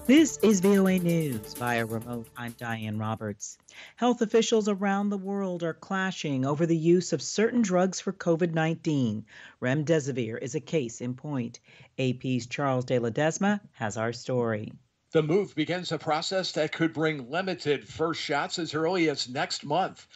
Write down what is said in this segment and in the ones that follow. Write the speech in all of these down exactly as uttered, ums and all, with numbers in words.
This is V O A News via remote. I'm Diane Roberts. Health officials around the world are clashing over the use of certain drugs for COVID nineteen. Remdesivir is a case in point. A P's Charles de Ledesma has our story. The move begins a process that could bring limited first shots as early as next month.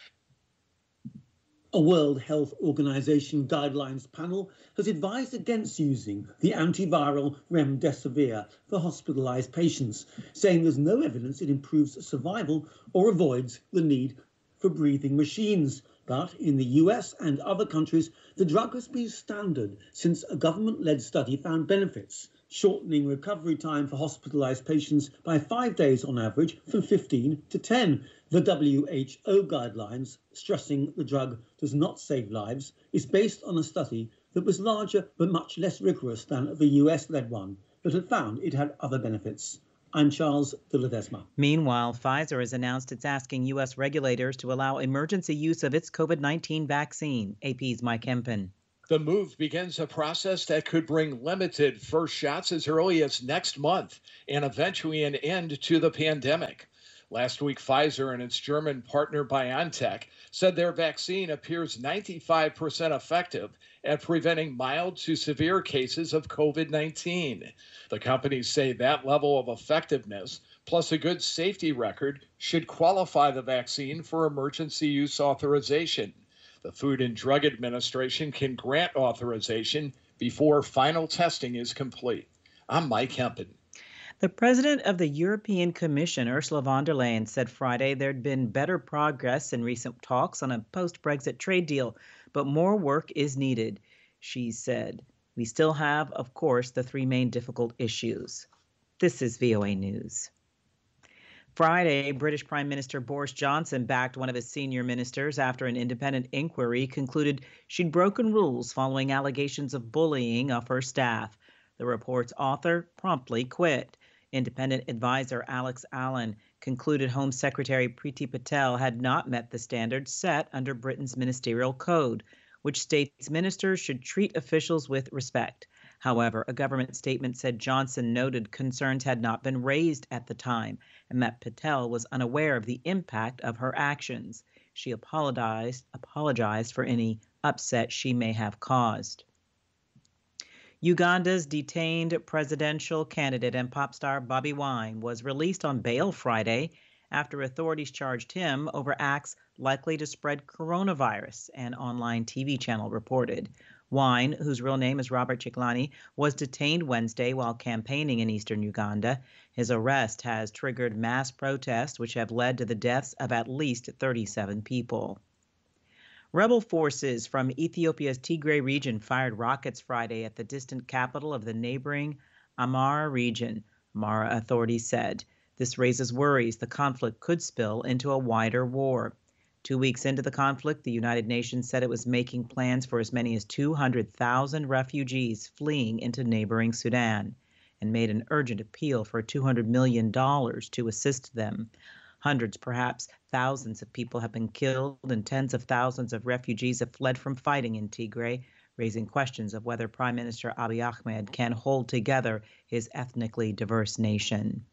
A World Health Organization guidelines panel has advised against using the antiviral remdesivir for hospitalized patients, saying there's no evidence it improves survival or avoids the need for breathing machines. But in the U S and other countries, the drug has been standard since a government-led study found benefits, shortening recovery time for hospitalized patients by five days on average from fifteen to ten. The W H O guidelines, stressing the drug does not save lives, is based on a study that was larger but much less rigorous than the U S-led one, but had found it had other benefits. I'm Charles de Ledesma. Meanwhile, Pfizer has announced it's asking U S regulators to allow emergency use of its COVID nineteen vaccine. A P's Mike Hempen. The move begins a process that could bring limited first shots as early as next month and eventually an end to the pandemic. Last week, Pfizer and its German partner BioNTech said their vaccine appears ninety-five percent effective at preventing mild to severe cases of COVID nineteen. The companies say that level of effectiveness, plus a good safety record, should qualify the vaccine for emergency use authorization. The Food and Drug Administration can grant authorization before final testing is complete. I'm Mike Hempen. The president of the European Commission, Ursula von der Leyen, said Friday there'd been better progress in recent talks on a post-Brexit trade deal, but more work is needed. She said, "We still have, of course, the three main difficult issues." This is V O A News. Friday, British Prime Minister Boris Johnson backed one of his senior ministers after an independent inquiry concluded she'd broken rules following allegations of bullying of her staff. The report's author promptly quit. Independent advisor Alex Allen concluded Home Secretary Priti Patel had not met the standards set under Britain's ministerial code, which states ministers should treat officials with respect. However, a government statement said Johnson noted concerns had not been raised at the time and that Patel was unaware of the impact of her actions. She apologized, apologized for any upset she may have caused. Uganda's detained presidential candidate and pop star Bobi Wine was released on bail Friday after authorities charged him over acts likely to spread coronavirus, an online T V channel reported. Wine, whose real name is Robert Chiklani, was detained Wednesday while campaigning in eastern Uganda. His arrest has triggered mass protests, which have led to the deaths of at least thirty-seven people. Rebel forces from Ethiopia's Tigray region fired rockets Friday at the distant capital of the neighboring Amhara region, Amhara authorities said. This raises worries the conflict could spill into a wider war. Two weeks into the conflict, the United Nations said it was making plans for as many as two hundred thousand refugees fleeing into neighboring Sudan and made an urgent appeal for two hundred million dollars to assist them. Hundreds, perhaps thousands of people have been killed and tens of thousands of refugees have fled from fighting in Tigray, raising questions of whether Prime Minister Abiy Ahmed can hold together his ethnically diverse nation.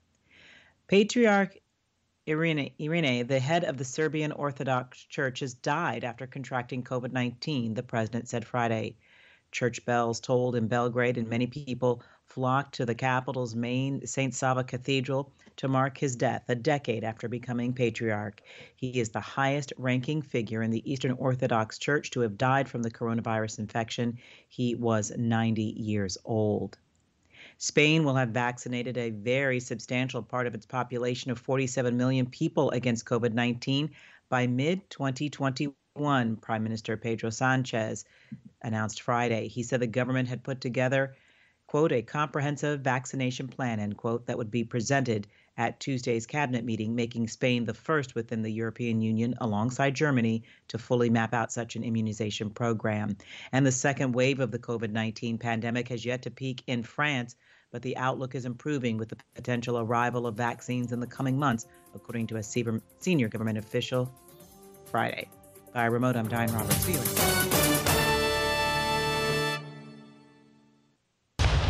Patriarch Irene, Irene, the head of the Serbian Orthodox Church, has died after contracting COVID nineteen, the president said Friday. Church bells tolled in Belgrade and many people flocked to the capital's main Saint Sava Cathedral to mark his death a decade after becoming patriarch. He is the highest-ranking figure in the Eastern Orthodox Church to have died from the coronavirus infection. He was ninety years old. Spain will have vaccinated a very substantial part of its population of forty-seven million people against COVID nineteen by mid twenty twenty-one, Prime Minister Pedro Sanchez announced Friday. He said the government had put together, quote, a comprehensive vaccination plan, end quote, that would be presented at Tuesday's cabinet meeting, making Spain the first within the European Union, alongside Germany, to fully map out such an immunization program. And the second wave of the COVID nineteen pandemic has yet to peak in France, but the outlook is improving with the potential arrival of vaccines in the coming months, according to a senior government official Friday. By remote, I'm Diane Roberts. See you later.